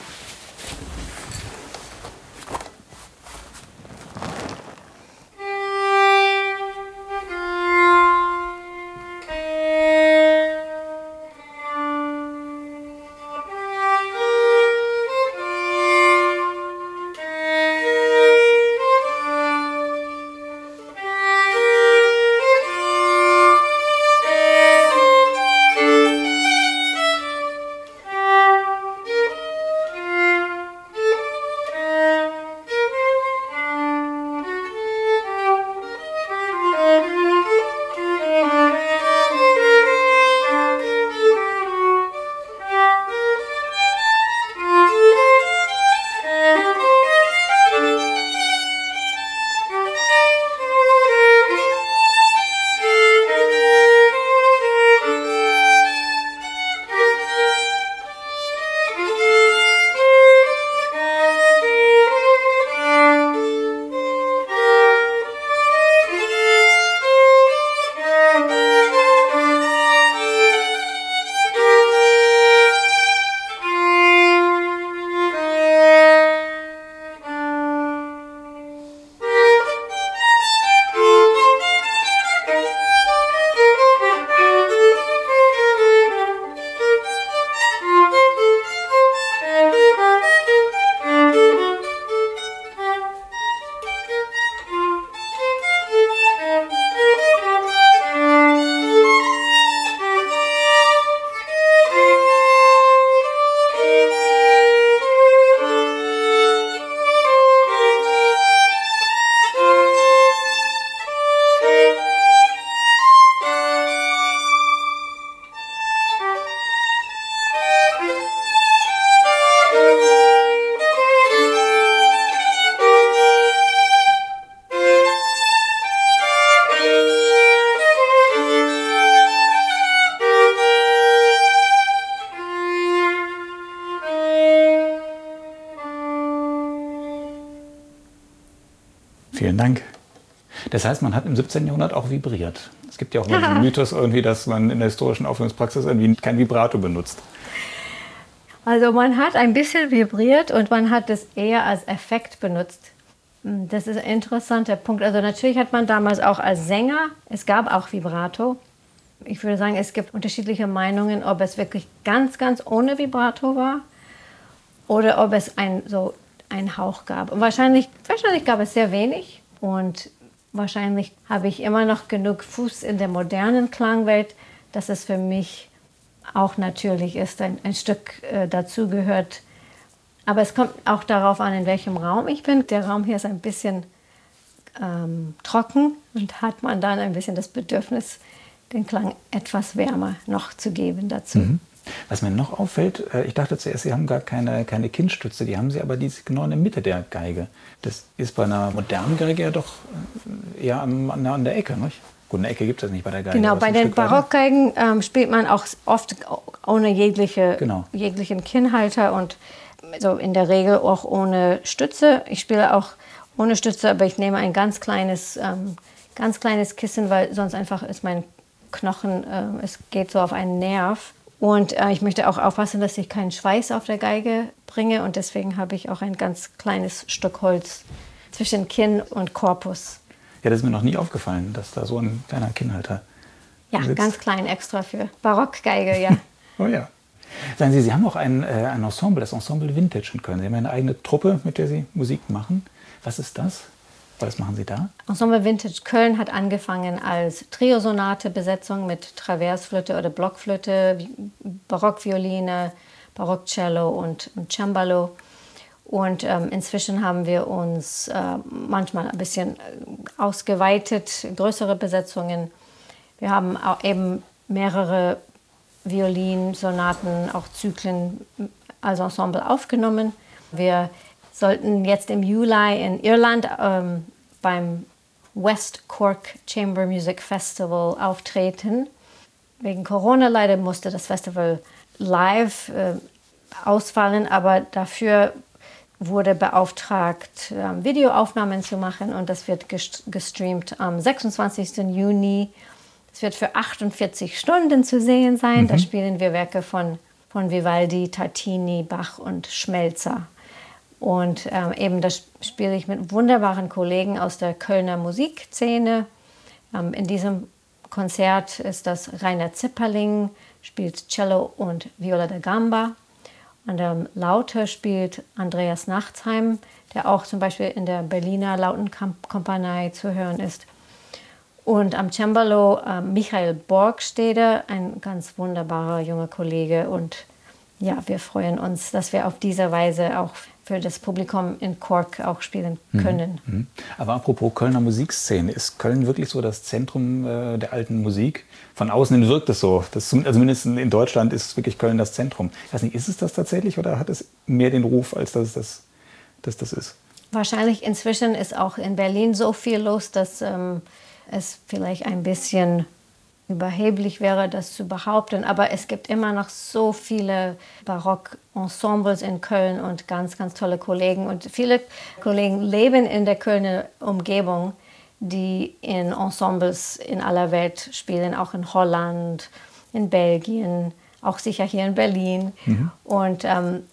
Vielen Dank. Das heißt, man hat im 17. Jahrhundert auch vibriert. Es gibt ja auch mal den Mythos irgendwie, dass man in der historischen Aufführungspraxis irgendwie kein Vibrato benutzt. Also man hat ein bisschen vibriert und man hat es eher als Effekt benutzt. Das ist ein interessanter Punkt. Also natürlich hat man damals auch als Sänger, es gab auch Vibrato. Ich würde sagen, es gibt unterschiedliche Meinungen, ob es wirklich ganz, ganz ohne Vibrato war oder ob es so einen Hauch gab. Und wahrscheinlich gab es sehr wenig und wahrscheinlich habe ich immer noch genug Fuß in der modernen Klangwelt, dass es für mich auch natürlich ist, ein Stück dazugehört. Aber es kommt auch darauf an, in welchem Raum ich bin. Der Raum hier ist ein bisschen trocken und hat man dann ein bisschen das Bedürfnis, den Klang etwas wärmer noch zu geben dazu. Mhm. Was mir noch auffällt, ich dachte zuerst, Sie haben gar keine Kinnstütze, die haben Sie aber genau in der Mitte der Geige. Das ist bei einer modernen Geige ja doch eher an der Ecke, nicht? Gut, eine Ecke gibt es nicht bei der Geige. Genau, bei den Barockgeigen spielt man auch oft ohne jeglichen Kinnhalter und so in der Regel auch ohne Stütze. Ich spiele auch ohne Stütze, aber ich nehme ein ganz kleines Kissen, weil sonst einfach ist mein Knochen, es geht so auf einen Nerv. Und ich möchte auch aufpassen, dass ich keinen Schweiß auf der Geige bringe. Und deswegen habe ich auch ein ganz kleines Stück Holz zwischen Kinn und Korpus. Ja, das ist mir noch nie aufgefallen, dass da so ein kleiner Kinnhalter sitzt. Ganz klein extra für Barockgeige, ja. Oh ja. Sagen Sie, Sie haben auch ein Ensemble, das Ensemble Vintage in Köln. Sie haben eine eigene Truppe, mit der Sie Musik machen. Was ist das? Was machen Sie da? Ensemble Vintage Köln hat angefangen als Triosonate-Besetzung mit Traversflöte oder Blockflöte, Barockvioline, Barockcello und Cembalo. Und inzwischen haben wir uns manchmal ein bisschen ausgeweitet, größere Besetzungen. Wir haben auch eben mehrere Violinsonaten, auch Zyklen als Ensemble aufgenommen. Wir sollten jetzt im Juli in Irland beim West Cork Chamber Music Festival auftreten. Wegen Corona leider musste das Festival live ausfallen, aber dafür wurde beauftragt, Videoaufnahmen zu machen und das wird gestreamt am 26. Juni. Es wird für 48 Stunden zu sehen sein. Da spielen wir Werke von Vivaldi, Tartini, Bach und Schmelzer. Und eben das spiele ich mit wunderbaren Kollegen aus der Kölner Musikszene. In diesem Konzert ist das Rainer Zipperling, spielt Cello und Viola da Gamba. An der Laute spielt Andreas Nachtsheim, der auch zum Beispiel in der Berliner Lautenkompanie zu hören ist. Und am Cembalo Michael Borgstede, ein ganz wunderbarer junger Kollege. Und ja, wir freuen uns, dass wir auf diese Weise auch für das Publikum in Cork auch spielen können. Aber apropos Kölner Musikszene, ist Köln wirklich so das Zentrum der alten Musik? Von außen hin wirkt es so. Also zumindest in Deutschland ist wirklich Köln das Zentrum. Ich weiß nicht, ist es das tatsächlich oder hat es mehr den Ruf, als dass das ist? Wahrscheinlich inzwischen ist auch in Berlin so viel los, dass es vielleicht ein bisschen überheblich wäre, das zu behaupten. Aber es gibt immer noch so viele Barock-Ensembles in Köln und ganz, ganz tolle Kollegen. Und viele Kollegen leben in der Kölner Umgebung, die in Ensembles in aller Welt spielen, auch in Holland, in Belgien, auch sicher hier in Berlin. Und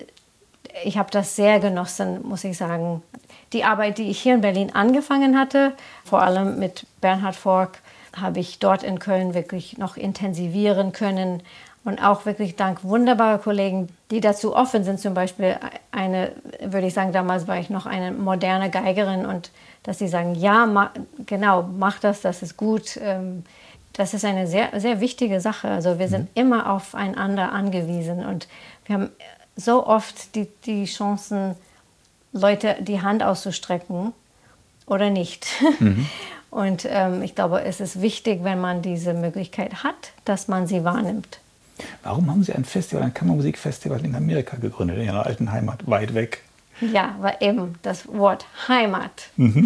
ich habe das sehr genossen, muss ich sagen. Die Arbeit, die ich hier in Berlin angefangen hatte, vor allem mit Bernhard Forck, habe ich dort in Köln wirklich noch intensivieren können und auch wirklich dank wunderbarer Kollegen, die dazu offen sind. Zum Beispiel würde ich sagen, damals war ich noch eine moderne Geigerin und dass sie sagen, ja, mach das ist gut. Das ist eine sehr, sehr wichtige Sache. Also wir sind immer aufeinander angewiesen und wir haben so oft die Chancen, Leute die Hand auszustrecken oder nicht. Und ich glaube, es ist wichtig, wenn man diese Möglichkeit hat, dass man sie wahrnimmt. Warum haben Sie ein Kammermusikfestival in Amerika gegründet, in Ihrer alten Heimat, weit weg? Ja, war eben das Wort Heimat.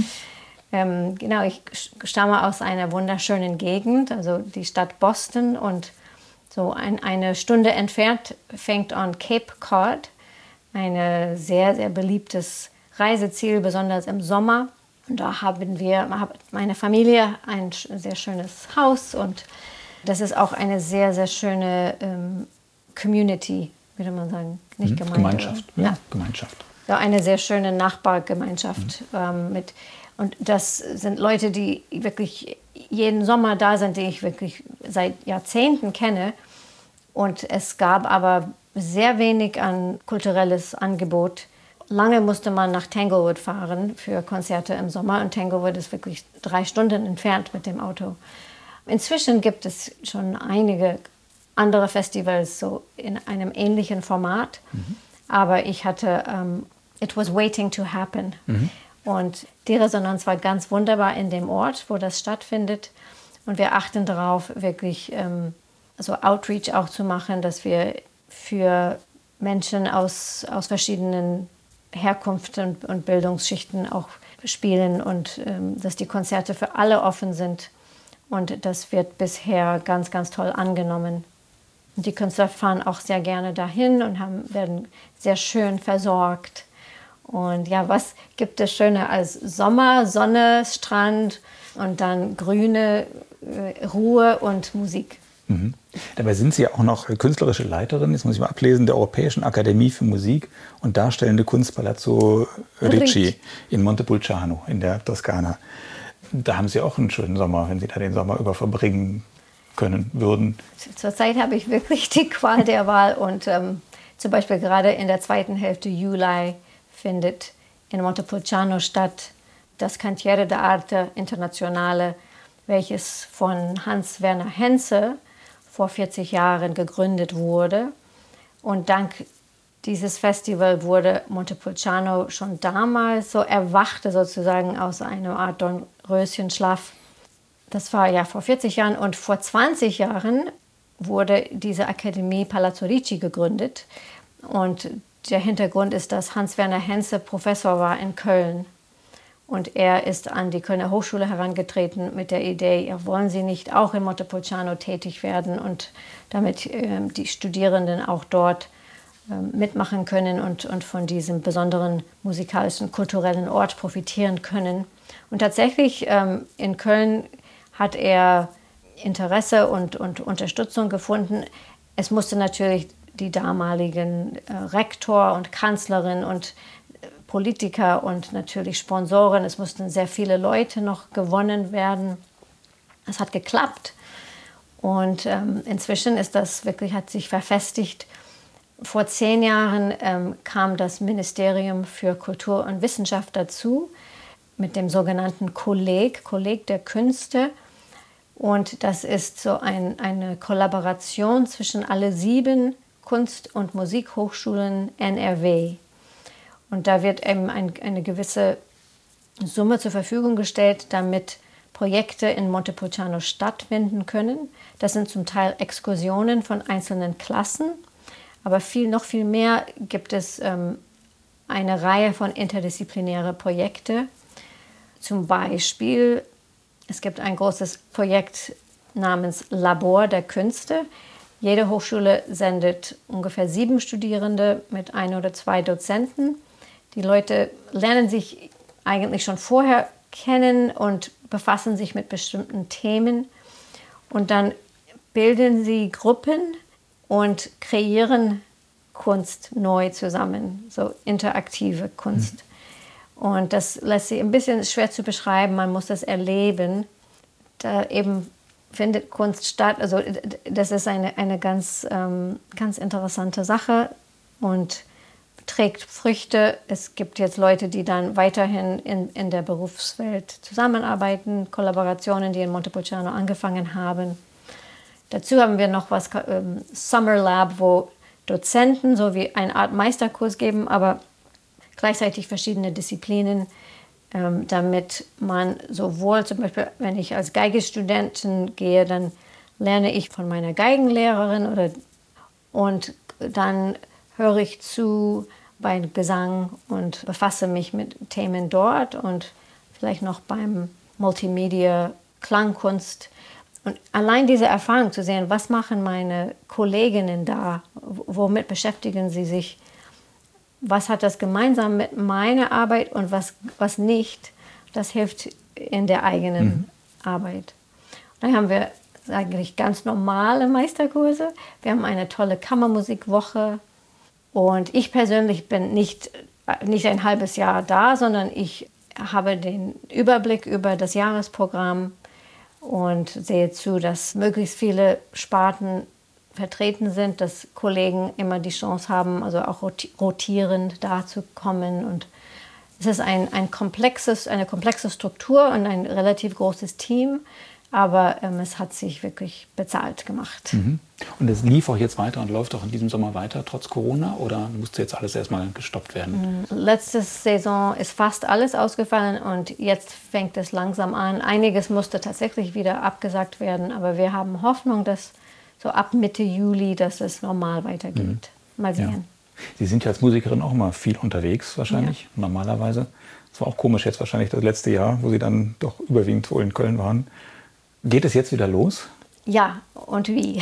Genau, ich stamme aus einer wunderschönen Gegend, also die Stadt Boston. Und so eine Stunde entfernt fängt an Cape Cod, ein sehr, sehr beliebtes Reiseziel, besonders im Sommer. Und da hat meine Familie ein sehr schönes Haus und das ist auch eine sehr, sehr schöne Community, würde man sagen. Nicht Gemeinde. Gemeinschaft. Ja, Gemeinschaft. Ja, eine sehr schöne Nachbargemeinschaft. Und das sind Leute, die wirklich jeden Sommer da sind, die ich wirklich seit Jahrzehnten kenne. Und es gab aber sehr wenig an kulturelles Angebot. Lange musste man nach Tanglewood fahren für Konzerte im Sommer. Und Tanglewood ist wirklich 3 Stunden entfernt mit dem Auto. Inzwischen gibt es schon einige andere Festivals so in einem ähnlichen Format. Aber ich hatte It Was Waiting to Happen. Und die Resonanz war ganz wunderbar in dem Ort, wo das stattfindet. Und wir achten darauf, wirklich so Outreach auch zu machen, dass wir für Menschen aus verschiedenen Herkunften und Bildungsschichten auch spielen und dass die Konzerte für alle offen sind. Und das wird bisher ganz, ganz toll angenommen. Und die Künstler fahren auch sehr gerne dahin und werden sehr schön versorgt. Und ja, was gibt es schöner als Sommer, Sonne, Strand und dann grüne Ruhe und Musik? Dabei sind Sie auch noch künstlerische Leiterin, jetzt muss ich mal ablesen, der Europäischen Akademie für Musik und Darstellende Kunst Palazzo Ricci in Montepulciano in der Toskana. Da haben Sie auch einen schönen Sommer, wenn Sie da den Sommer über verbringen können würden. Zurzeit habe ich wirklich die Qual der Wahl und zum Beispiel gerade in der zweiten Hälfte Juli findet in Montepulciano statt das Cantiere d'Arte Internazionale, welches von Hans-Werner Henze vor 40 Jahren gegründet wurde. Und dank dieses Festival wurde Montepulciano schon damals so erwachte sozusagen aus einer Art Dornröschenschlaf. Das war ja vor 40 Jahren und vor 20 Jahren wurde diese Akademie Palazzo Ricci gegründet. Und der Hintergrund ist, dass Hans-Werner Henze Professor war in Köln. Und er ist an die Kölner Hochschule herangetreten mit der Idee, ja, wollen Sie nicht auch in Montepulciano tätig werden und damit die Studierenden auch dort mitmachen können und von diesem besonderen musikalischen, kulturellen Ort profitieren können. Und tatsächlich in Köln hat er Interesse und Unterstützung gefunden. Es musste natürlich die damaligen Rektor und Kanzlerin und Politiker und natürlich Sponsoren, es mussten sehr viele Leute noch gewonnen werden. Es hat geklappt und inzwischen ist das wirklich, hat sich verfestigt. Vor 10 Jahren kam das Ministerium für Kultur und Wissenschaft dazu mit dem sogenannten Kolleg der Künste. Und das ist so eine Kollaboration zwischen alle 7 Kunst- und Musikhochschulen NRW. Und da wird eben eine gewisse Summe zur Verfügung gestellt, damit Projekte in Montepulciano stattfinden können. Das sind zum Teil Exkursionen von einzelnen Klassen, aber noch viel mehr gibt es eine Reihe von interdisziplinären Projekten. Zum Beispiel, es gibt ein großes Projekt namens Labor der Künste. Jede Hochschule sendet ungefähr 7 Studierende mit 1 oder 2 Dozenten. Die Leute lernen sich eigentlich schon vorher kennen und befassen sich mit bestimmten Themen. Und dann bilden sie Gruppen und kreieren Kunst neu zusammen, so interaktive Kunst. Und das lässt sich ein bisschen schwer zu beschreiben, man muss das erleben. Da eben findet Kunst statt, also das ist eine ganz interessante Sache und trägt Früchte. Es gibt jetzt Leute, die dann weiterhin in der Berufswelt zusammenarbeiten, Kollaborationen, die in Montepulciano angefangen haben. Dazu haben wir noch was Summer Lab, wo Dozenten so wie eine Art Meisterkurs geben, aber gleichzeitig verschiedene Disziplinen, damit man sowohl zum Beispiel, wenn ich als Geigestudentin gehe, dann lerne ich von meiner Geigenlehrerin und dann höre ich zu bei Gesang und befasse mich mit Themen dort und vielleicht noch beim Multimedia Klangkunst. Und allein diese Erfahrung zu sehen, was machen meine Kolleginnen da, womit beschäftigen sie sich, was hat das gemeinsam mit meiner Arbeit und was nicht, Das hilft in der eigenen Arbeit. Dann haben wir eigentlich ganz normale Meisterkurse. Wir haben eine tolle Kammermusikwoche. Und ich persönlich bin nicht ein halbes Jahr da, sondern ich habe den Überblick über das Jahresprogramm und sehe zu, dass möglichst viele Sparten vertreten sind, dass Kollegen immer die Chance haben, also auch rotierend da zu kommen. Und es ist eine komplexe Struktur und ein relativ großes Team, aber es hat sich wirklich bezahlt gemacht. Und es lief auch jetzt weiter und läuft auch in diesem Sommer weiter, trotz Corona? Oder musste jetzt alles erstmal gestoppt werden? Letzte Saison ist fast alles ausgefallen und jetzt fängt es langsam an. Einiges musste tatsächlich wieder abgesagt werden, aber wir haben Hoffnung, dass so ab Mitte Juli, dass es normal weitergeht. Mal sehen. Ja. Sie sind ja als Musikerin auch immer viel unterwegs wahrscheinlich, normalerweise. Es war auch komisch jetzt wahrscheinlich das letzte Jahr, wo Sie dann doch überwiegend wohl in Köln waren. Geht es jetzt wieder los? Ja, und wie?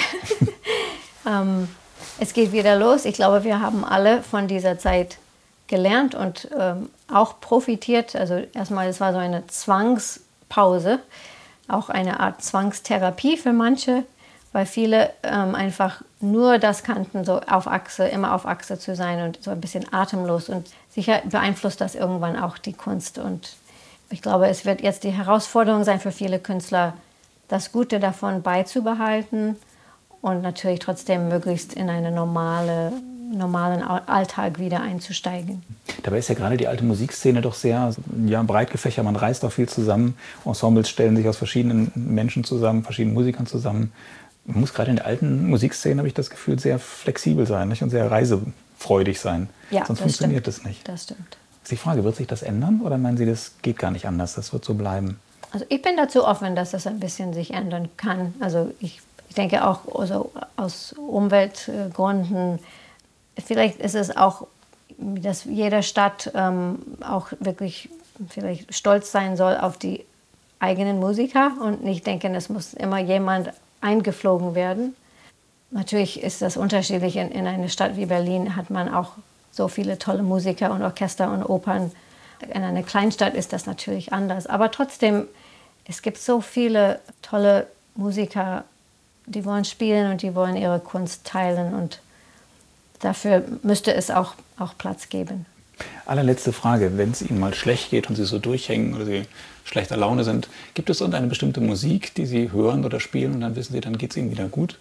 Es geht wieder los. Ich glaube, wir haben alle von dieser Zeit gelernt und auch profitiert. Also erstmal, es war so eine Zwangspause, auch eine Art Zwangstherapie für manche, weil viele einfach nur das kannten, so immer auf Achse zu sein und so ein bisschen atemlos. Und sicher beeinflusst das irgendwann auch die Kunst. Und ich glaube, es wird jetzt die Herausforderung sein für viele Künstler, das Gute davon beizubehalten und natürlich trotzdem möglichst in einen normalen Alltag wieder einzusteigen. Dabei ist ja gerade die alte Musikszene doch sehr breit gefächert. Man reist auch viel zusammen. Ensembles stellen sich aus verschiedenen Menschen zusammen, verschiedenen Musikern zusammen. Man muss gerade in der alten Musikszene, habe ich das Gefühl, sehr flexibel sein, nicht? Und sehr reisefreudig sein. Ja, sonst funktioniert das nicht. Das stimmt. Ist die Frage, wird sich das ändern oder meinen Sie, das geht gar nicht anders, das wird so bleiben? Also ich bin dazu offen, dass das ein bisschen sich ändern kann. Also ich denke auch also aus Umweltgründen, vielleicht ist es auch, dass jede Stadt auch wirklich vielleicht stolz sein soll auf die eigenen Musiker und nicht denken, es muss immer jemand eingeflogen werden. Natürlich ist das unterschiedlich. In einer Stadt wie Berlin hat man auch so viele tolle Musiker und Orchester und Opern. In einer Kleinstadt ist das natürlich anders. Aber trotzdem, es gibt so viele tolle Musiker, die wollen spielen und die wollen ihre Kunst teilen. Und dafür müsste es auch Platz geben. Allerletzte Frage. Wenn es Ihnen mal schlecht geht und Sie so durchhängen oder Sie schlechter Laune sind, gibt es irgendeine bestimmte Musik, die Sie hören oder spielen und dann wissen Sie, dann geht es Ihnen wieder gut?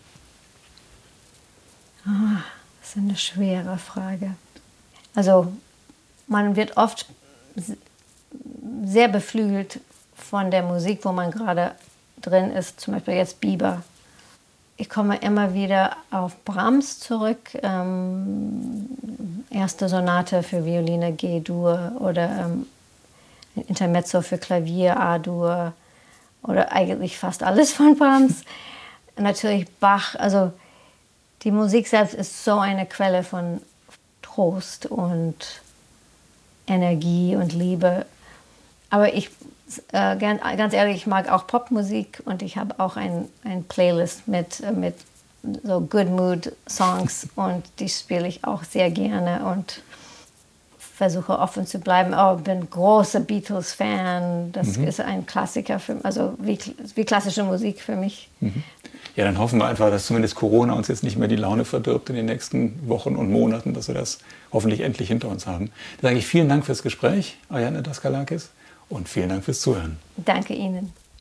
Das ist eine schwere Frage. Also man wird oft sehr beflügelt von der Musik, wo man gerade drin ist. Zum Beispiel jetzt Bieber. Ich komme immer wieder auf Brahms zurück. Erste Sonate für Violine G-Dur oder Intermezzo für Klavier A-Dur oder eigentlich fast alles von Brahms. Natürlich Bach. Also die Musik selbst ist so eine Quelle von Trost und Energie und Liebe. Aber ich, ganz ehrlich, ich mag auch Popmusik und ich habe auch ein Playlist mit so Good Mood Songs und die spiele ich auch sehr gerne und versuche offen zu bleiben. Oh, ich bin großer Beatles-Fan. Das ist ein Klassiker, also wie klassische Musik für mich. Ja, dann hoffen wir einfach, dass zumindest Corona uns jetzt nicht mehr die Laune verdirbt in den nächsten Wochen und Monaten, dass wir das hoffentlich endlich hinter uns haben. Dann sage ich vielen Dank fürs Gespräch, Ariadne Daskalakis, und vielen Dank fürs Zuhören. Danke Ihnen.